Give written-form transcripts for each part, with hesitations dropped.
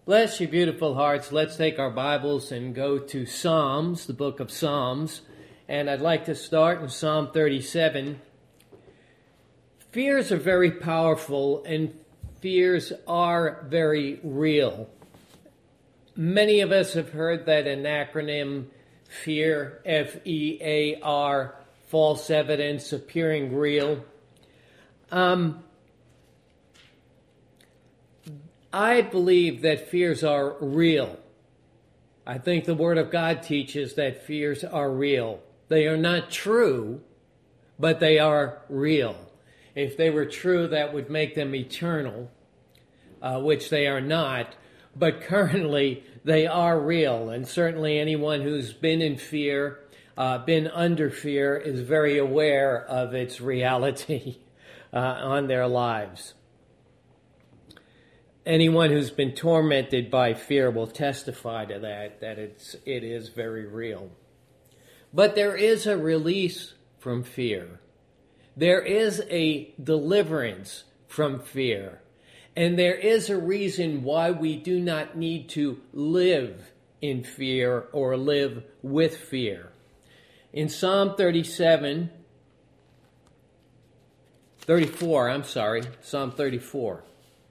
Bless you, beautiful hearts. Let's take our Bibles and go to Psalms, the book of Psalms. And I'd like to start in Psalm 37. Fears are very powerful and fears are very real. Many of us have heard that an acronym, FEAR, F-E-A-R, false evidence appearing real. I believe that fears are real. I think the Word of God teaches that fears are real. They are not true, but they are real. If they were true, that would make them eternal, which they are not. But currently, they are real. And certainly anyone who's been in fear, been under fear, is very aware of its reality on their lives. Anyone who's been tormented by fear will testify to that it is very real. But there is a release from fear. There is a deliverance from fear. And there is a reason why we do not need to live in fear or live with fear. In Psalm 34, Psalm 34.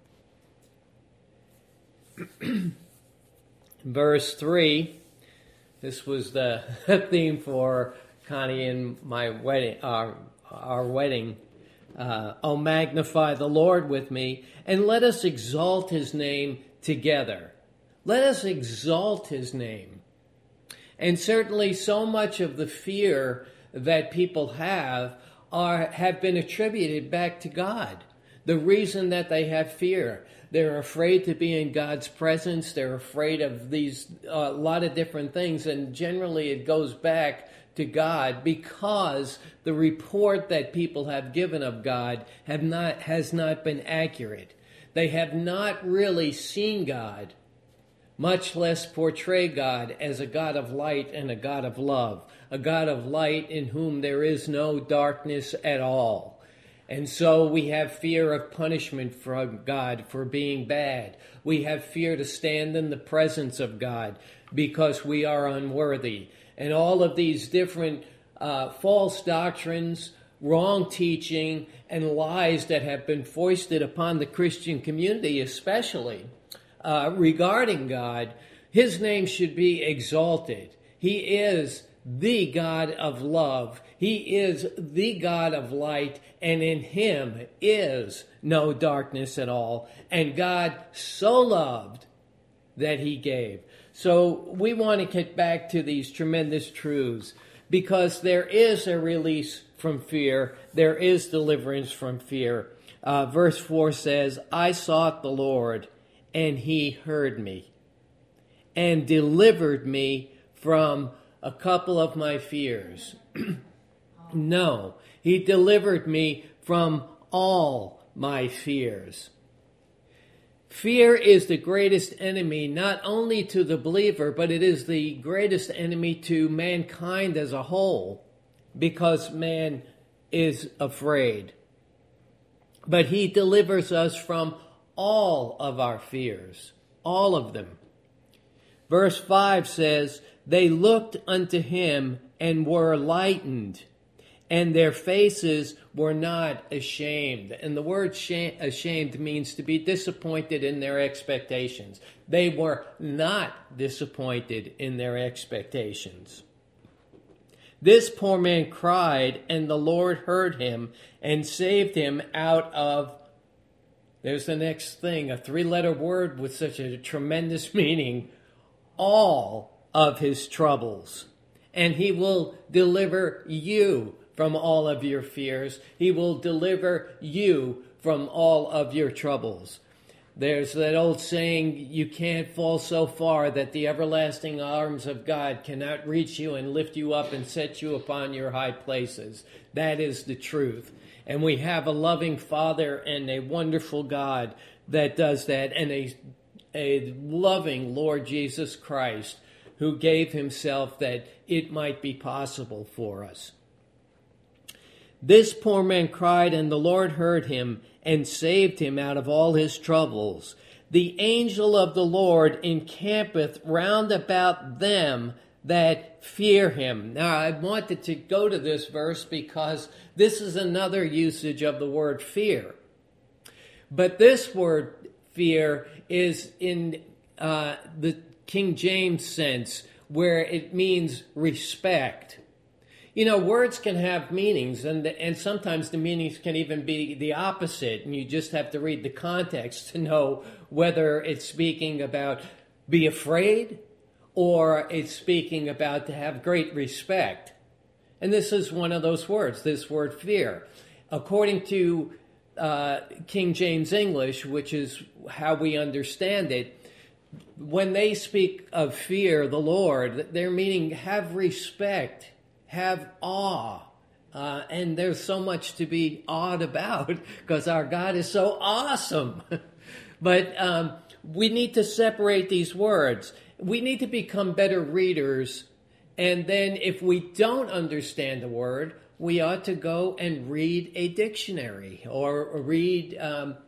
Verse 3, this was the theme for Connie and my wedding, our wedding. Oh, magnify the Lord with me, and let us exalt his name together. Let us exalt his name. And certainly so much of the fear that people have been attributed back to God. The reason that they have fear, they're afraid to be in God's presence. They're afraid of a lot of different things. And generally it goes back to God because the report that people have given of God has not been accurate. They have not really seen God, much less portray God as a God of light and a God of love, a God of light in whom there is no darkness at all. And so we have fear of punishment from God for being bad. We have fear to stand in the presence of God because we are unworthy. And all of these different false doctrines, wrong teaching, and lies that have been foisted upon the Christian community especially regarding God, his name should be exalted. He is the God of love. He is the God of light, and in him is no darkness at all. And God so loved that he gave. So we want to get back to these tremendous truths because there is a release from fear. There is deliverance from fear. Verse 4 says, I sought the Lord, and he heard me and delivered me from a couple of my fears. No, he delivered me from all my fears. Fear is the greatest enemy, not only to the believer, but it is the greatest enemy to mankind as a whole, because man is afraid. But he delivers us from all of our fears, all of them. Verse 5 says, they looked unto him and were lightened, and their faces were not ashamed. And the word ashamed means to be disappointed in their expectations. They were not disappointed in their expectations. This poor man cried, and the Lord heard him and saved him out of, there's the next thing, a three-letter word with such a tremendous meaning, all of his troubles. And he will deliver you from all of your fears. He will deliver you from all of your troubles. There's that old saying, you can't fall so far that the everlasting arms of God cannot reach you and lift you up and set you upon your high places. That is the truth. And we have a loving Father and a wonderful God that does that, and a loving Lord Jesus Christ who gave himself that it might be possible for us. This poor man cried, and the Lord heard him and saved him out of all his troubles. the angel of the Lord encampeth round about them that fear him. Now, I wanted to go to this verse because this is another usage of the word fear. But this word fear is in the King James sense, where it means respect. You know, words can have meanings, and sometimes the meanings can even be the opposite, and you just have to read the context to know whether it's speaking about be afraid or it's speaking about to have great respect. And this is one of those words, this word fear. According to King James English, which is how we understand it, when they speak of fear the Lord, they're meaning have respect, have awe. And there's so much to be awed about because our God is so awesome. But we need to separate these words. We need to become better readers. And then if we don't understand the word, we ought to go and read a dictionary or read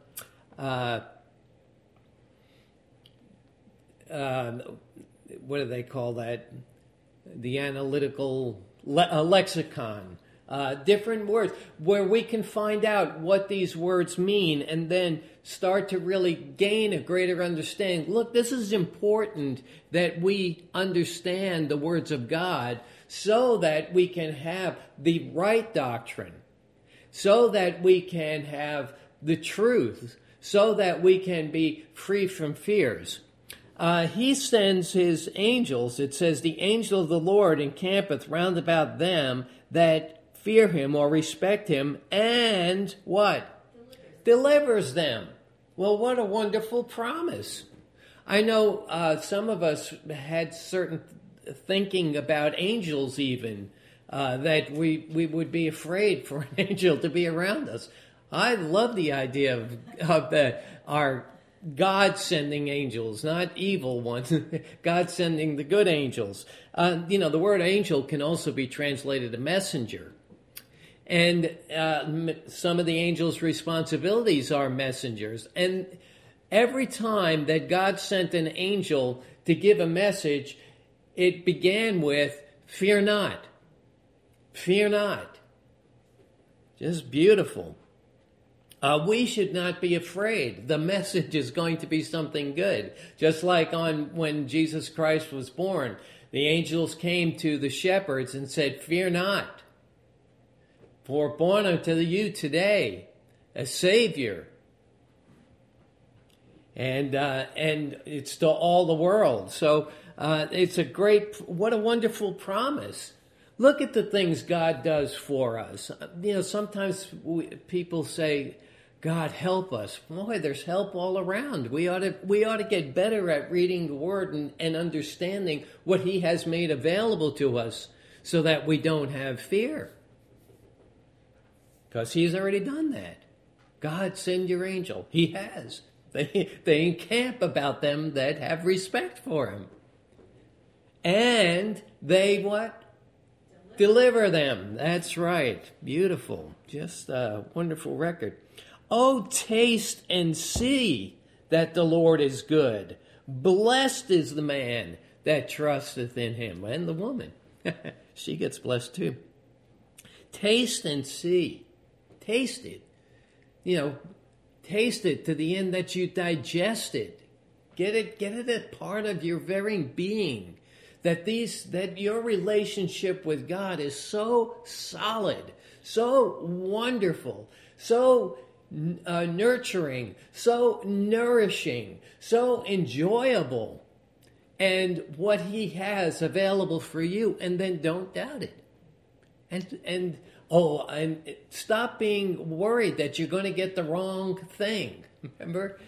what do they call that? The analytical lexicon. Different words where we can find out what these words mean and then start to really gain a greater understanding. Look, this is important that we understand the words of God so that we can have the right doctrine, so that we can have the truth, so that we can be free from fears. He sends his angels. It says, the angel of the Lord encampeth round about them that fear him or respect him, and what? Delivers them. Well, what a wonderful promise. I know some of us had certain thinking about angels even, that we would be afraid for an angel to be around us. I love the idea of our God sending angels, not evil ones. God sending the good angels. The word angel can also be translated a messenger. And some of the angels' responsibilities are messengers. And every time that God sent an angel to give a message, it began with, fear not. Fear not. Just beautiful. We should not be afraid. The message is going to be something good. Just like when Jesus Christ was born, the angels came to the shepherds and said, fear not. For born unto you today a Savior. And it's to all the world. So it's what a wonderful promise. Look at the things God does for us. Sometimes people say, God, help us. Boy, there's help all around. We ought to get better at reading the Word and understanding what He has made available to us so that we don't have fear. Because He's already done that. God, send your angel. He has. They encamp about them that have respect for Him. And they what? Deliver them. That's right. Beautiful. Just a wonderful record. Oh, taste and see that the Lord is good. Blessed is the man that trusteth in Him. And the woman. She gets blessed too. Taste and see. Taste it. Taste it to the end that you digest it. Get it a part of your very being. That your relationship with God is so solid, so wonderful, so nurturing, so nourishing, so enjoyable, and what He has available for you, and then don't doubt it. And stop being worried that you're going to get the wrong thing. Remember,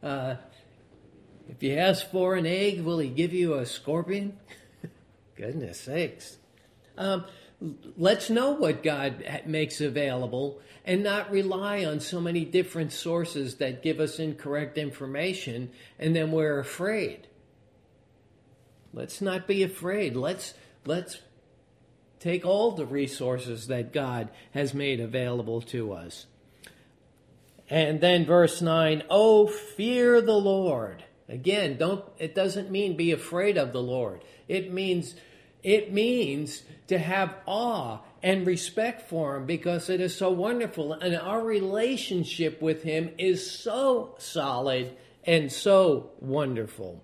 if you ask for an egg, will He give you a scorpion? Goodness sakes. Let's know what God makes available and not rely on so many different sources that give us incorrect information, and then we're afraid. Let's not be afraid. Let's take all the resources that God has made available to us. And then verse 9, oh, fear the Lord. Again, it doesn't mean be afraid of the Lord. It means to have awe and respect for him because it is so wonderful. And our relationship with him is so solid and so wonderful.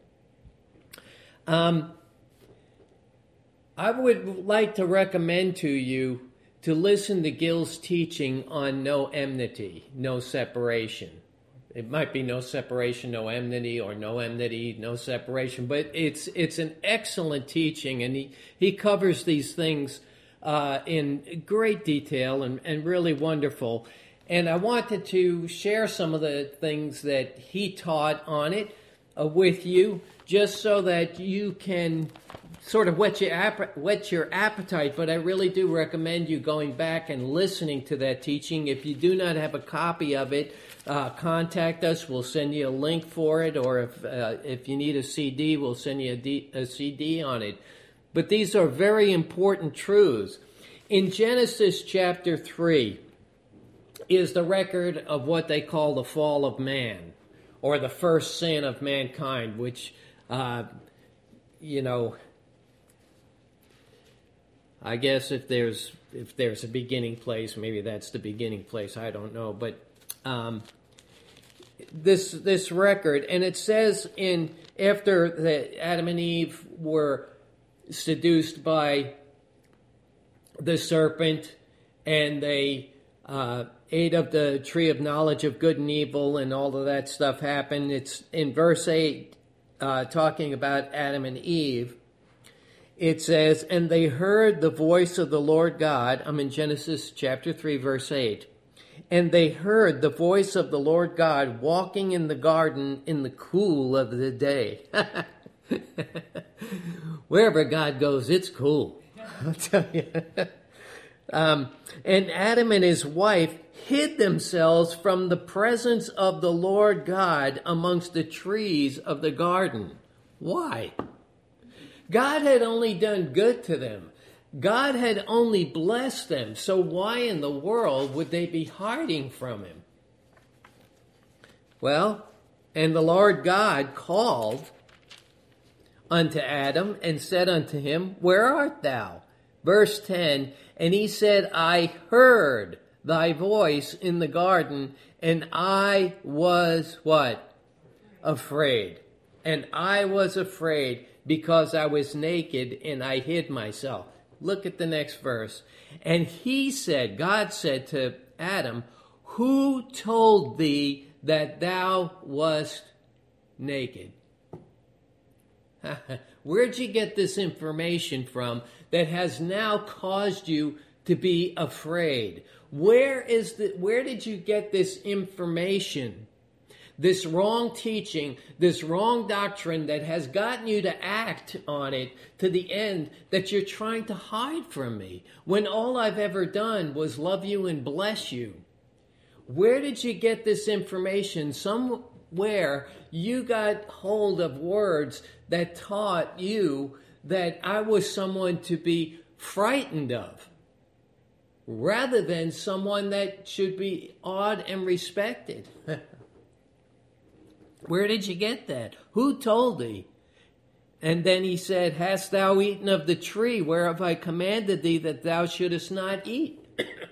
I would like to recommend to you to listen to Gil's teaching on no enmity, no separation. It might be no separation, no enmity, or no enmity, no separation, but it's an excellent teaching, and he covers these things in great detail and really wonderful. And I wanted to share some of the things that he taught on it with you, just so that you can sort of whet your appetite, but I really do recommend you going back and listening to that teaching. If you do not have a copy of it, contact us. We'll send you a link for it, or if you need a CD, we'll send you a CD on it. But these are very important truths. In Genesis chapter 3 is the record of what they call the fall of man, or the first sin of mankind, which, I guess if there's a beginning place, maybe that's the beginning place. I don't know, but this record, and it says after Adam and Eve were seduced by the serpent, and they ate of the tree of knowledge of good and evil, and all of that stuff happened. It's in verse 8, talking about Adam and Eve. It says, and they heard the voice of the Lord God. I'm in Genesis chapter 3, verse 8. And they heard the voice of the Lord God walking in the garden in the cool of the day. Wherever God goes, it's cool. I'll tell you. And Adam and his wife hid themselves from the presence of the Lord God amongst the trees of the garden. Why? God had only done good to them. God had only blessed them. So why in the world would they be hiding from him? Well, and the Lord God called unto Adam and said unto him, where art thou? Verse 10, and he said, I heard thy voice in the garden, and I was what? Afraid. And I was afraid because I was naked and I hid myself. Look at the next verse. And he said, God said to Adam, who told thee that thou wast naked? Where'd you get this information from that has now caused you to be afraid? Where did you get this information? This wrong teaching, this wrong doctrine that has gotten you to act on it to the end that you're trying to hide from me, when all I've ever done was love you and bless you. Where did you get this information? Somewhere you got hold of words that taught you that I was someone to be frightened of, rather than someone that should be awed and respected. Where did you get that? Who told thee? And then he said, hast thou eaten of the tree whereof I commanded thee that thou shouldest not eat?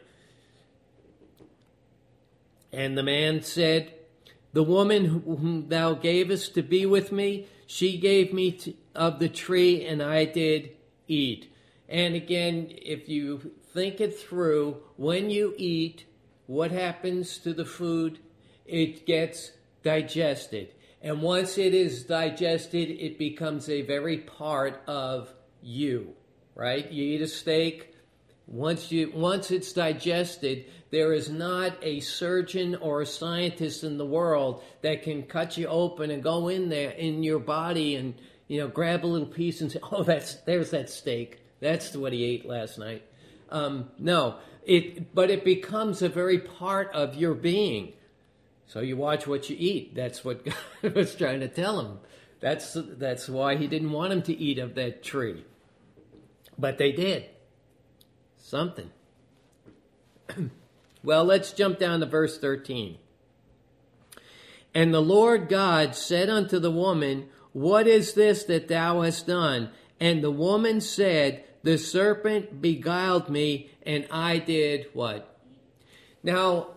And the man said, the woman whom thou gavest to be with me, she gave me of the tree, and I did eat. And again, if you think it through, when you eat, what happens to the food? It gets digested. And once it is digested, it becomes a very part of you, right? You eat a steak. Once it's digested, there is not a surgeon or a scientist in the world that can cut you open and go in there in your body and, grab a little piece and say, oh, there's that steak. That's what he ate last night. No, but it becomes a very part of your being. So you watch what you eat. That's what God was trying to tell him. That's why he didn't want him to eat of that tree. But they did. Something. Well, let's jump down to verse 13. And the Lord God said unto the woman, What is this that thou hast done? And the woman said, The serpent beguiled me, and I did what? Now,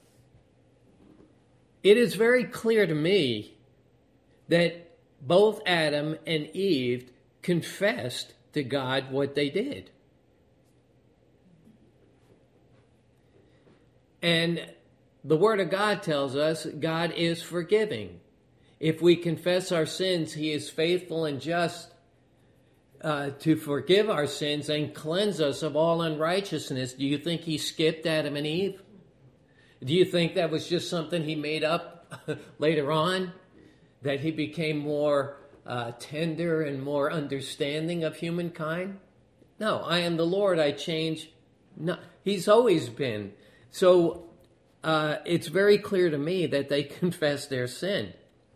it is very clear to me that both Adam and Eve confessed to God what they did. And the Word of God tells us God is forgiving. If we confess our sins, He is faithful and just to forgive our sins and cleanse us of all unrighteousness. Do you think He skipped Adam and Eve? Do you think that was just something He made up later on? That He became more tender and more understanding of humankind? No, I am the Lord, I change. No, He's always been. So it's very clear to me that they confessed their sin.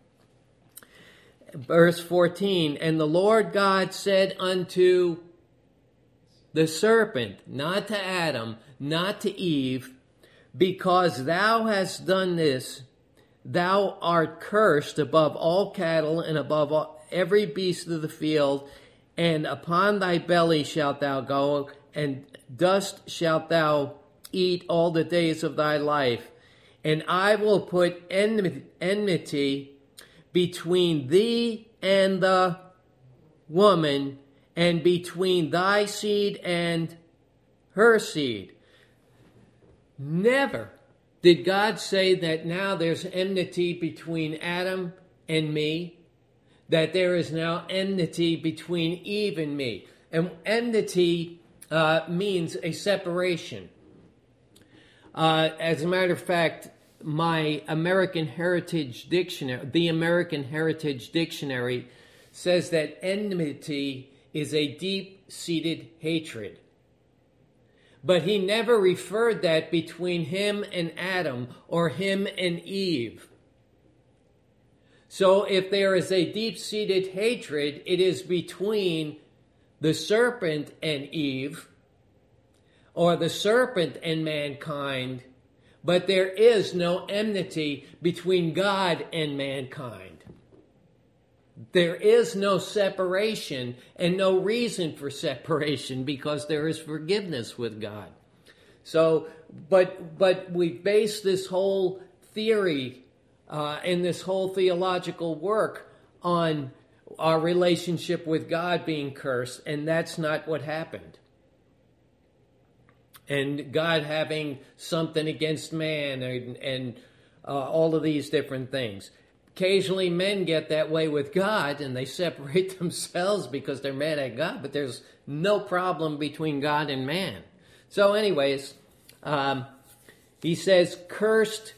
Verse 14, And the Lord God said unto the serpent, not to Adam, not to Eve, Because thou hast done this, thou art cursed above all cattle and above every beast of the field, and upon thy belly shalt thou go, and dust shalt thou eat all the days of thy life. And I will put enmity between thee and the woman, and between thy seed and her seed. Never did God say that now there's enmity between Adam and me, that there is now enmity between Eve and me. And enmity means a separation. As a matter of fact, my American Heritage Dictionary, the American Heritage Dictionary, says that enmity is a deep-seated hatred. But he never referred that between him and Adam or him and Eve. So if there is a deep-seated hatred, it is between the serpent and Eve, or the serpent and mankind, but there is no enmity between God and mankind. There is no separation and no reason for separation because there is forgiveness with God. So, but we base this whole theory and this whole theological work on our relationship with God being cursed, and that's not what happened. And God having something against man and all of these different things. Occasionally men get that way with God and they separate themselves because they're mad at God, but there's no problem between God and man. So anyways, he says, cursed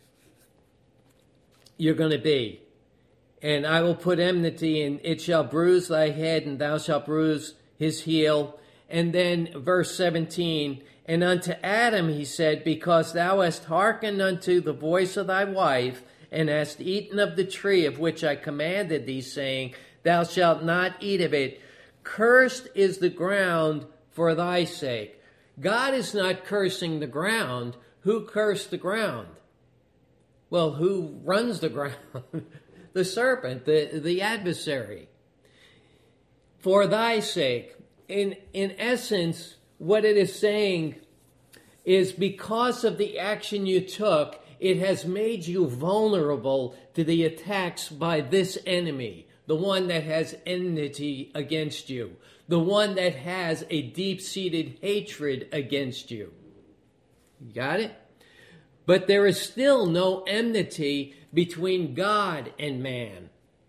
you're going to be. And I will put enmity, and it shall bruise thy head, and thou shalt bruise his heel. And then verse 17, And unto Adam he said, Because thou hast hearkened unto the voice of thy wife, and hast eaten of the tree of which I commanded thee, saying, Thou shalt not eat of it. Cursed is the ground for thy sake. God is not cursing the ground. Who cursed the ground? Well, who runs the ground? The serpent, the adversary. For thy sake. In essence, what it is saying is because of the action you took, it has made you vulnerable to the attacks by this enemy, the one that has enmity against you, the one that has a deep-seated hatred against you. You got it? But there is still no enmity between God and man.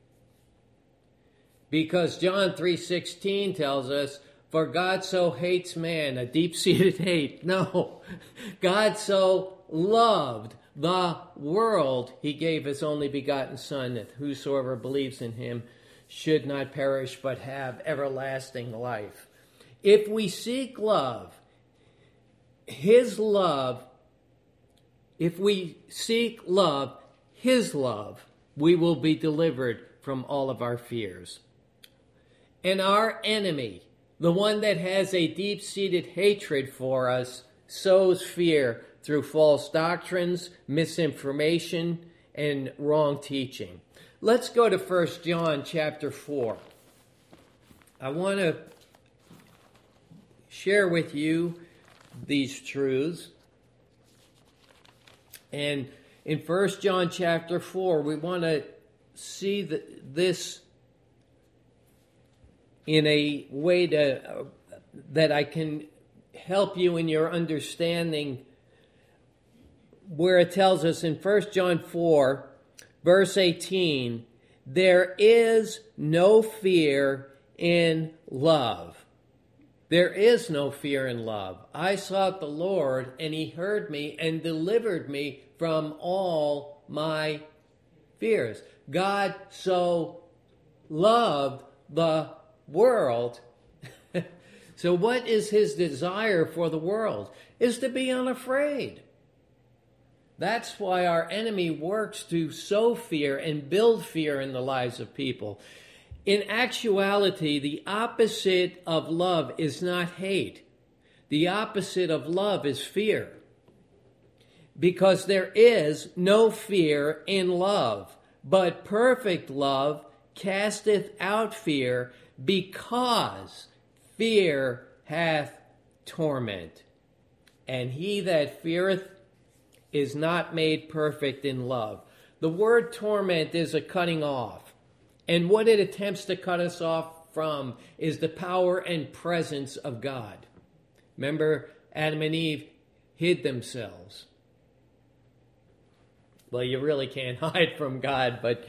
Because John 3:16 tells us, For God so hates man, a deep-seated hate. No, God so loved the world, he gave his only begotten Son, that whosoever believes in him should not perish but have everlasting life. If we seek love, his love, if we seek love, his love, we will be delivered from all of our fears. And our enemy, the one that has a deep-seated hatred for us, sows fear through false doctrines, misinformation, and wrong teaching. Let's go to 1 John chapter 4. I want to share with you these truths. And in 1 John chapter 4, we want to see this in a way that I can help you in your understanding, where it tells us in 1 John 4, verse 18, there is no fear in love. There is no fear in love. I sought the Lord, and he heard me and delivered me from all my fears. God so loved the world. So what is his desire for the world? Is to be unafraid. That's why our enemy works to sow fear and build fear in the lives of people. In actuality, the opposite of love is not hate. The opposite of love is fear. Because there is no fear in love, but perfect love casteth out fear, because fear hath torment. And he that feareth is not made perfect in love. The word torment is a cutting off. And what it attempts to cut us off from is the power and presence of God. Remember, Adam and Eve hid themselves. Well, you really can't hide from God, but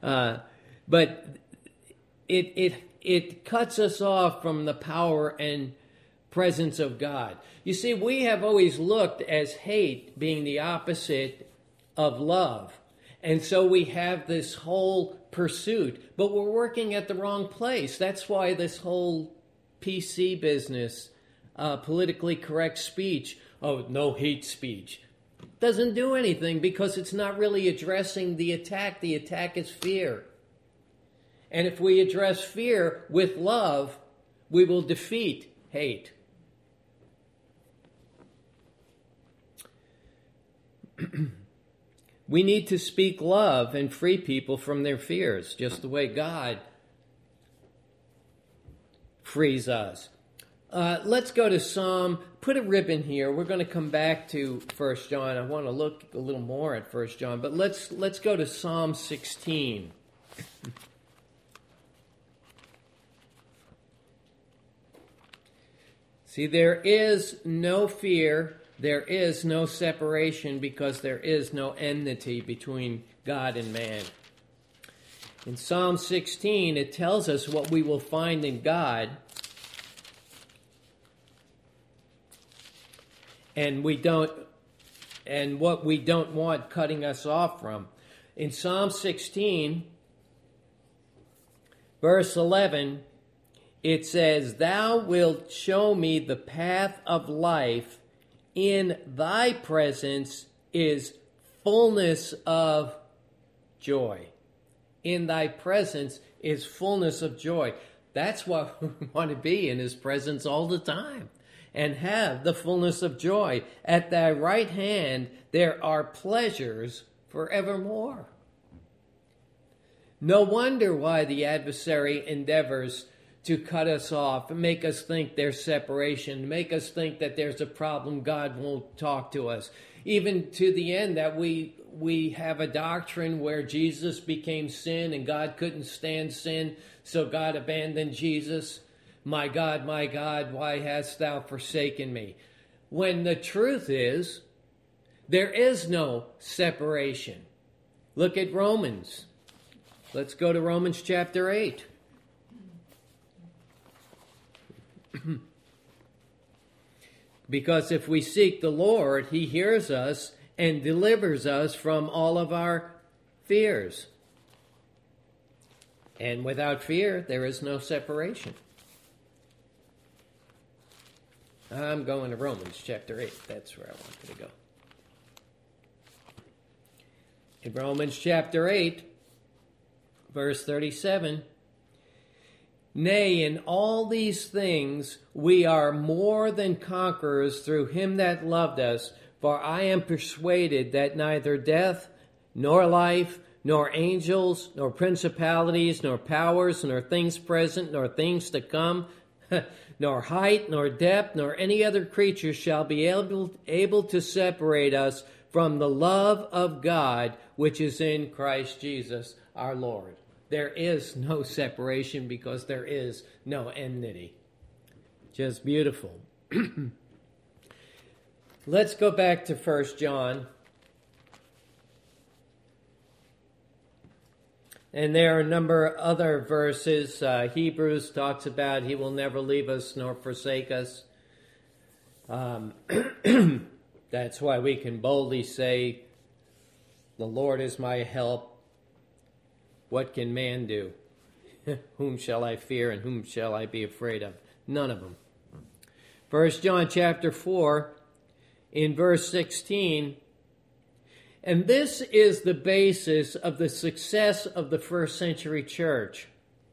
it cuts us off from the power and presence of God. You see, we have always looked as hate being the opposite of love. And so we have this whole pursuit, but we're working at the wrong place. That's why this whole PC business, politically correct speech, no hate speech, doesn't do anything, because it's not really addressing the attack. The attack is fear. And if we address fear with love, we will defeat hate. We need to speak love and free people from their fears, just the way God frees us. Let's go to Psalm. Put a ribbon here. We're going to come back to 1 John. I want to look a little more at 1 John, but let's go to Psalm 16. See, there is no fear. There is no separation, because there is no enmity between God and man. In Psalm 16, it tells us what we will find in God, and what we don't want cutting us off from. In Psalm 16, verse 11, it says, "Thou wilt show me the path of life. In thy presence is fullness of joy." In thy presence is fullness of joy. That's what we want to be, in his presence all the time, and have the fullness of joy. At thy right hand there are pleasures forevermore. No wonder why the adversary endeavors to cut us off, make us think there's separation, make us think that there's a problem, God won't talk to us. Even to the end that we have a doctrine where Jesus became sin and God couldn't stand sin, so God abandoned Jesus. My God, why hast thou forsaken me? When the truth is, there is no separation. Look at Romans. Let's go to Romans chapter 8. Because if we seek the Lord, he hears us and delivers us from all of our fears. And without fear, there is no separation. I'm going to Romans chapter 8. That's where I wanted to go. In Romans chapter 8, verse 37, "Nay, in all these things we are more than conquerors through him that loved us. For I am persuaded that neither death, nor life, nor angels, nor principalities, nor powers, nor things present, nor things to come, nor height, nor depth, nor any other creature shall be able to separate us from the love of God, which is in Christ Jesus our Lord. There is no separation because there is no enmity. Just beautiful. Let's go back to 1 John. And there are a number of other verses. Hebrews talks about he will never leave us nor forsake us. That's why we can boldly say, the Lord is my help. What can man do? Whom shall I fear and whom shall I be afraid of? None of them. 1 John chapter 4, in verse 16, and this is the basis of the success of the first century church.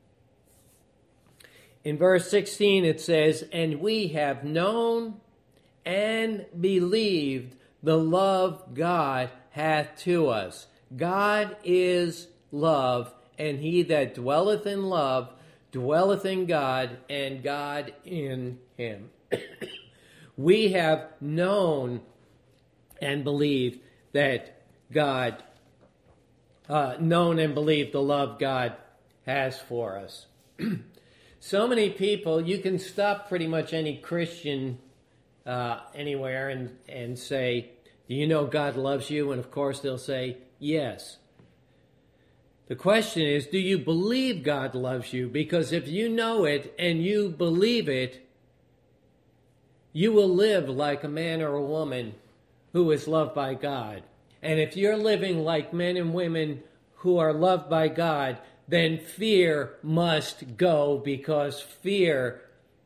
In verse 16 it says, and we have known and believed the love God hath to us. God is love, and he that dwelleth in love dwelleth in God, and God in him. We have known and believed that God, known and believed the love God has for us. So many people, you can stop pretty much any Christian anywhere and say, do you know God loves you? And of course they'll say, yes. The question is, do you believe God loves you? Because if you know it and you believe it, you will live like a man or a woman who is loved by God. And if you're living like men and women who are loved by God, then fear must go, because fear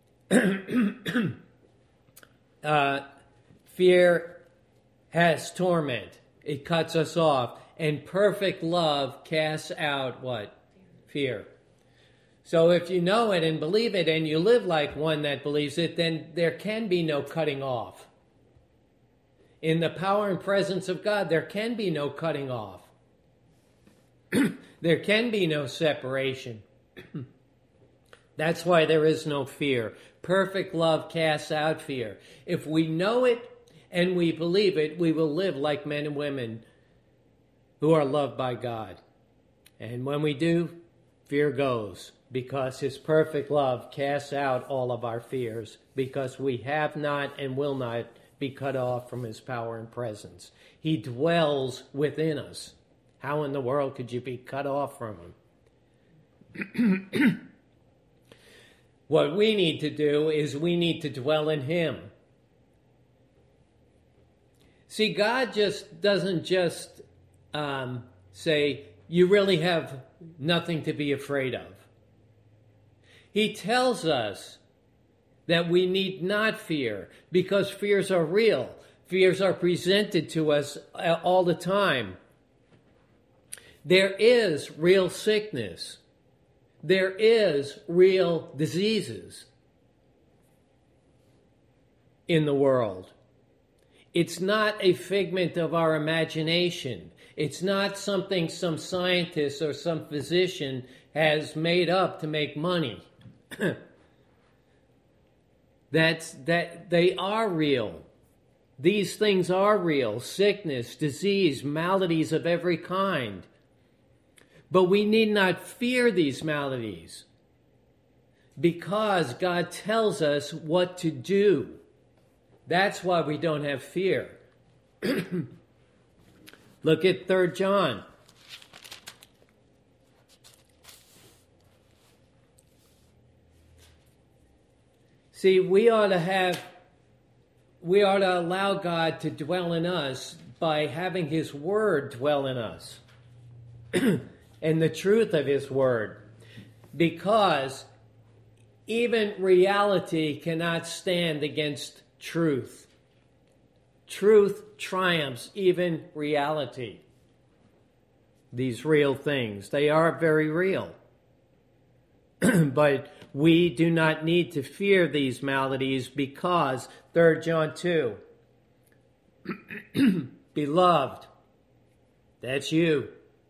has torment. It cuts us off. And perfect love casts out what? Fear. So if you know it and believe it and you live like one that believes it, then there can be no cutting off. In the power and presence of God, there can be no cutting off. There can be no separation. That's why there is no fear. Perfect love casts out fear. If we know it and we believe it, we will live like men and women who are loved by God. And when we do, fear goes, because his perfect love casts out all of our fears, because we have not and will not be cut off from his power and presence. He dwells within us. How in the world could you be cut off from him? What we need to do is we need to dwell in him. See, God doesn't just say, you really have nothing to be afraid of. He tells us that we need not fear, because fears are real. Fears are presented to us all the time. There is real sickness. There is real diseases in the world. It's not a figment of our imagination. It's not something some scientist or some physician has made up to make money. That they are real. These things are real. Sickness, disease, maladies of every kind. But we need not fear these maladies, because God tells us what to do. That's why we don't have fear. Look at 3 John. See, we ought to allow God to dwell in us by having his word dwell in us. And the truth of his word. Because even reality cannot stand against truth. Truth triumphs even reality. These real things, they are very real. But we do not need to fear these maladies, because 3 John 2, Beloved, That's you.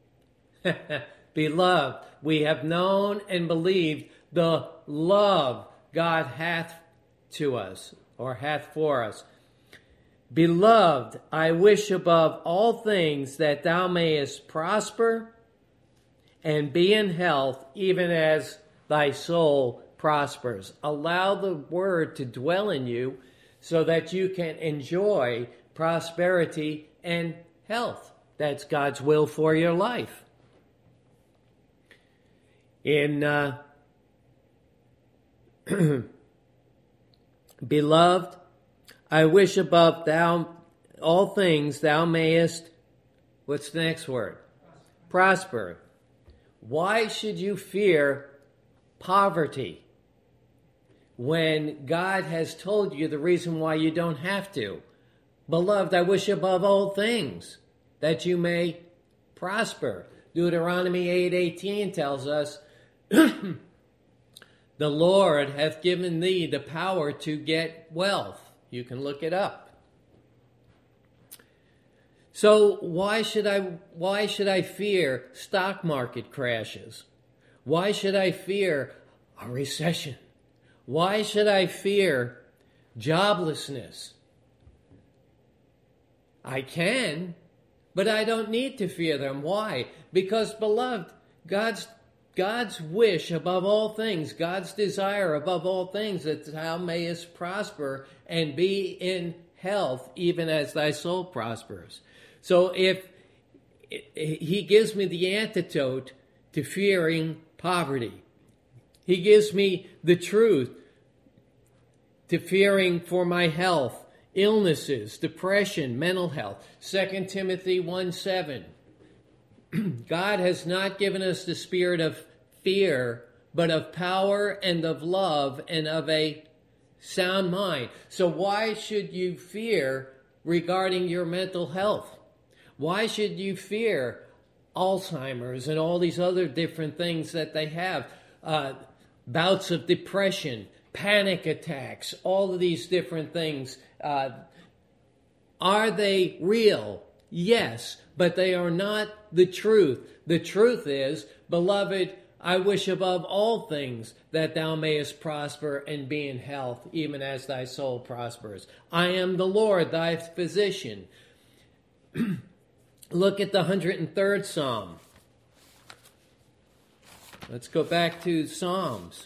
Beloved, we have known and believed the love God hath to us, or hath for us. Beloved, I wish above all things that thou mayest prosper and be in health, even as thy soul prospers. Allow the word to dwell in you so that you can enjoy prosperity and health. That's God's will for your life. In Beloved, I wish above all things thou mayest, what's the next word? Prosper. Why should you fear poverty when God has told you the reason why you don't have to? Beloved, I wish above all things that you may prosper. Deuteronomy 8:18 tells us, the Lord hath given thee the power to get wealth. You can look it up. So why should I fear stock market crashes? Why should I fear a recession? Why should I fear joblessness? I can, but I don't need to fear them. Why? Because, beloved, God's wish above all things, God's desire above all things, that thou mayest prosper and be in health, even as thy soul prospers. So if he gives me the antidote to fearing poverty, he gives me the truth to fearing for my health, illnesses, depression, mental health. 2 Timothy 1:7. God has not given us the spirit of fear, but of power and of love and of a sound mind. So why should you fear regarding your mental health? Why should you fear Alzheimer's and all these other different things that they have? Bouts of depression, panic attacks, all of these different things. Are they real? Yes, but they are not the truth. The truth is, beloved, I wish above all things that thou mayest prosper and be in health, even as thy soul prospers. I am the Lord, thy physician. Look at the 103rd Psalm. Let's go back to Psalms.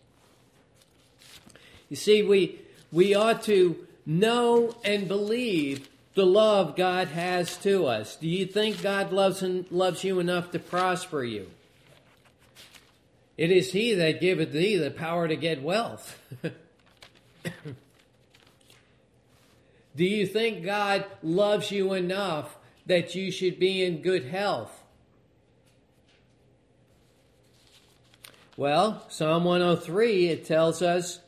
You see, we ought to know and believe the love God has to us. Do you think God loves you enough to prosper you? It is he that giveth thee the power to get wealth. Do you think God loves you enough that you should be in good health? Well, Psalm 103, it tells us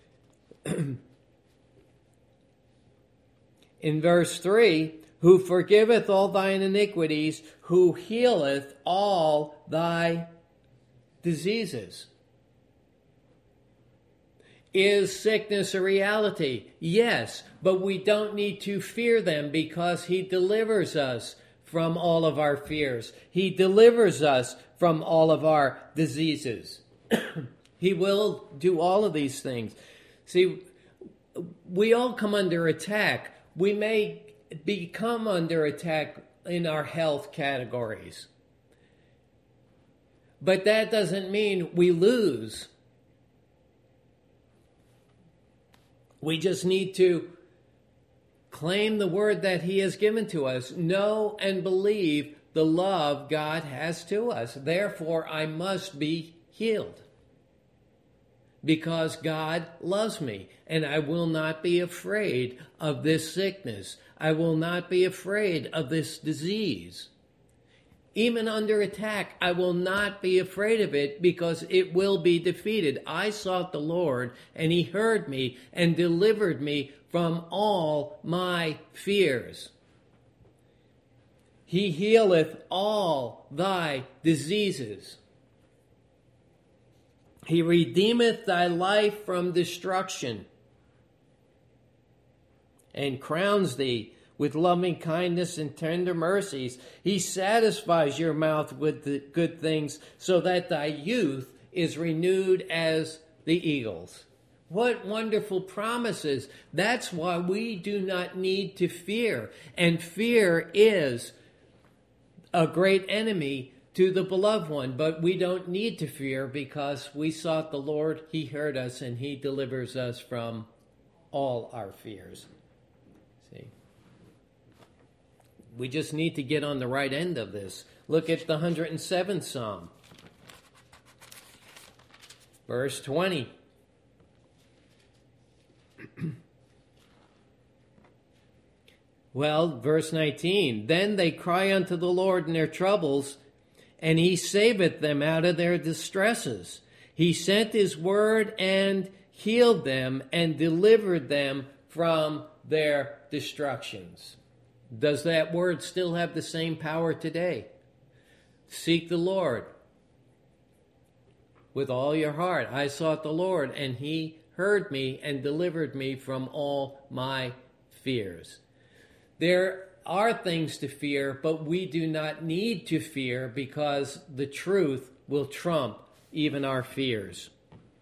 in verse 3, who forgiveth all thine iniquities, who healeth all thy diseases. Is sickness a reality? Yes, but we don't need to fear them because he delivers us from all of our fears. He delivers us from all of our diseases. He will do all of these things. See, we all come under attack. We may become under attack in our health categories. But that doesn't mean we lose. We just need to claim the word that he has given to us. Know and believe the love God has to us. Therefore, I must be healed. Because God loves me. And I will not be afraid of this sickness. I will not be afraid of this disease. Even under attack, I will not be afraid of it because it will be defeated. I sought the Lord, and he heard me and delivered me from all my fears. He healeth all thy diseases. He redeemeth thy life from destruction and crowns thee with loving kindness and tender mercies. He satisfies your mouth with the good things, so that thy youth is renewed as the eagles. What wonderful promises. That's why we do not need to fear. And fear is a great enemy to the beloved one. But we don't need to fear because we sought the Lord. He heard us and he delivers us from all our fears. See? We just need to get on the right end of this. Look at the 107th Psalm. Verse 20. Well, verse 19. Then they cry unto the Lord in their troubles, and he saveth them out of their distresses. He sent his word and healed them and delivered them from their destructions. Does that word still have the same power today? Seek the Lord with all your heart. I sought the Lord, and he heard me and delivered me from all my fears. There are things to fear, but we do not need to fear because the truth will trump even our fears.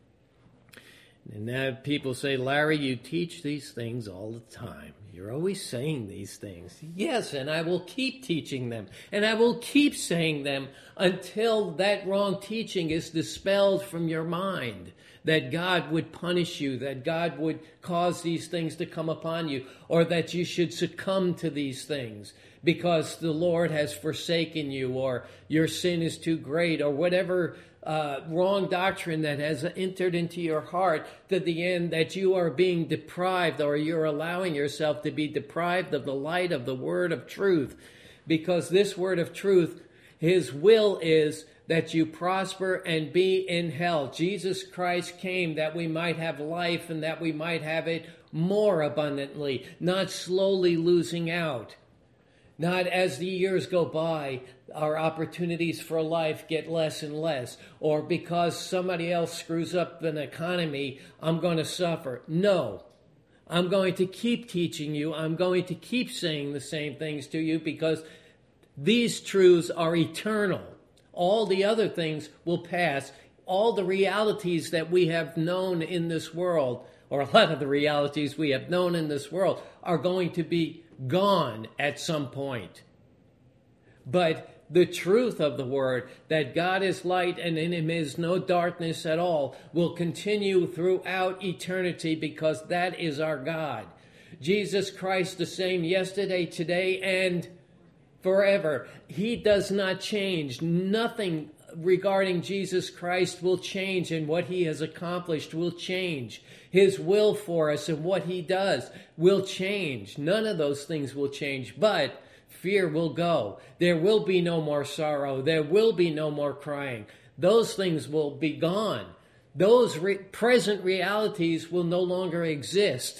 And now people say, Larry, you teach these things all the time. You're always saying these things. Yes, and I will keep teaching them. And I will keep saying them until that wrong teaching is dispelled from your mind. That God would punish you, that God would cause these things to come upon you, or that you should succumb to these things because the Lord has forsaken you, or your sin is too great, or whatever wrong doctrine that has entered into your heart, to the end that you are being deprived, or you're allowing yourself to be deprived of the light of the word of truth. Because this word of truth, his will is that you prosper and be in health. Jesus Christ came that we might have life and that we might have it more abundantly, not slowly losing out. Not as the years go by, our opportunities for life get less and less. Or because somebody else screws up an economy, I'm going to suffer. No. I'm going to keep teaching you. I'm going to keep saying the same things to you because these truths are eternal. All the other things will pass. All the realities that we have known in this world, or a lot of the realities we have known in this world, are going to be gone at some point. But the truth of the word, that God is light and in him is no darkness at all, will continue throughout eternity because that is our God. Jesus Christ the same yesterday, today, and forever. He does not change. Nothing regarding Jesus Christ will change, and what he has accomplished will change. His will for us and what he does will change. None of those things will change, but fear will go. There will be no more sorrow. There will be no more crying. Those things will be gone. Those present realities will no longer exist.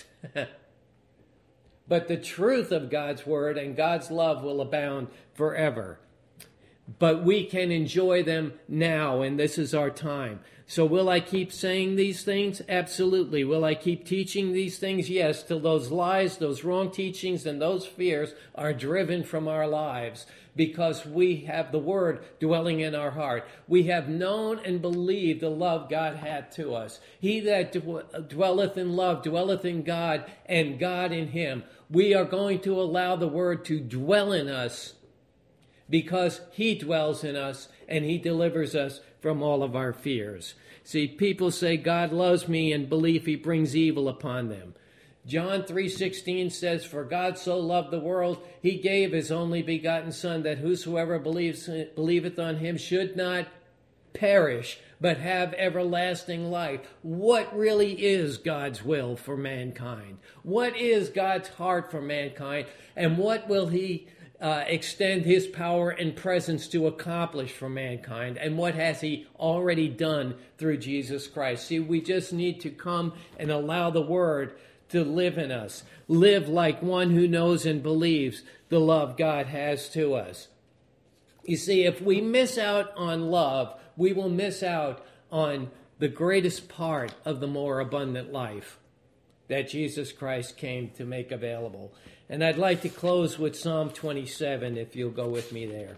But the truth of God's word and God's love will abound forever. But we can enjoy them now, and this is our time. So will I keep saying these things? Absolutely. Will I keep teaching these things? Yes, till those lies, those wrong teachings, and those fears are driven from our lives, because we have the word dwelling in our heart. We have known and believed the love God had to us. He that dwelleth in love dwelleth in God, and God in him. We are going to allow the word to dwell in us, because he dwells in us and he delivers us from all of our fears. See, people say God loves me and believe he brings evil upon them. John 3:16 says, "For God so loved the world, he gave his only begotten Son, that whosoever believeth on him should not perish, but have everlasting life." What really is God's will for mankind? What is God's heart for mankind? And what will he extend his power and presence to accomplish for mankind? And what has he already done through Jesus Christ? See, we just need to come and allow the word to live in us. Live like one who knows and believes the love God has to us. You see, if we miss out on love, we will miss out on the greatest part of the more abundant life. that Jesus Christ came to make available. And I'd like to close with Psalm 27, if you'll go with me there.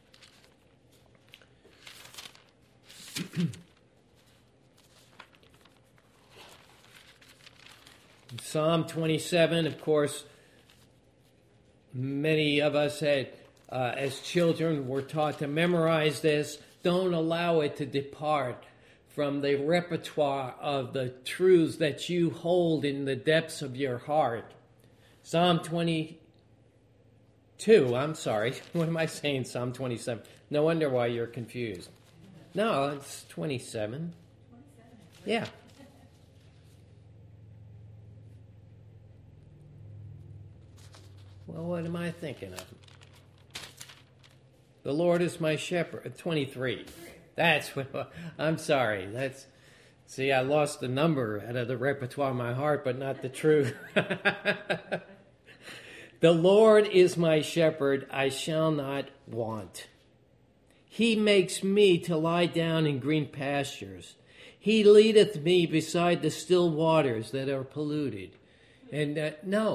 Psalm 27, of course, many of us had, as children, were taught to memorize this. Don't allow it to depart from the repertoire of the truths that you hold in the depths of your heart. Psalm 22, I'm sorry. What am I saying? Psalm 27. No wonder why you're confused. No, it's 27. Yeah. Well, what am I thinking of? The Lord is my shepherd. 23. That's what, I'm sorry. See, I lost the number out of the repertoire of my heart, but not the truth. The Lord is my shepherd, I shall not want. He makes me to lie down in green pastures. He leadeth me beside the still waters that are polluted. And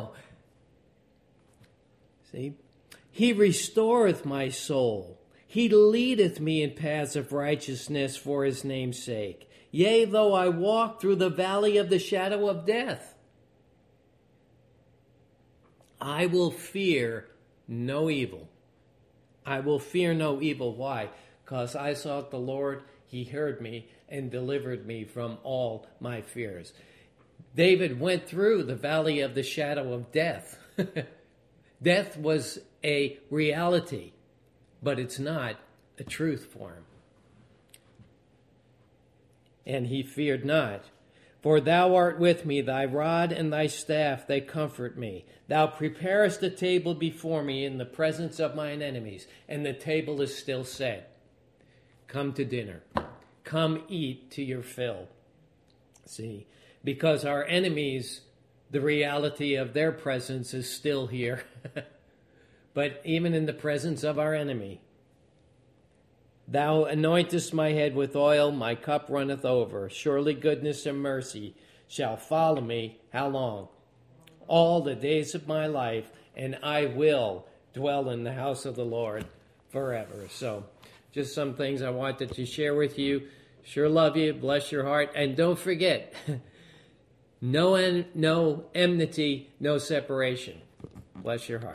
see, he restoreth my soul. He leadeth me in paths of righteousness for his name's sake. Yea, though I walk through the valley of the shadow of death, I will fear no evil. I will fear no evil. Why? Because I sought the Lord, he heard me, and delivered me from all my fears. David went through the valley of the shadow of death. Death was a reality, but it's not a truth for him. And he feared not. For thou art with me, thy rod and thy staff, they comfort me. Thou preparest a table before me in the presence of mine enemies, and the table is still set. Come to dinner. Come eat to your fill. See, because our enemies, the reality of their presence is still here. But even in the presence of our enemy, thou anointest my head with oil, my cup runneth over. Surely goodness and mercy shall follow me. How long? All the days of my life, and I will dwell in the house of the Lord forever. So, just some things I wanted to share with you. Sure love you. Bless your heart. And don't forget, no enmity, no separation. Bless your heart.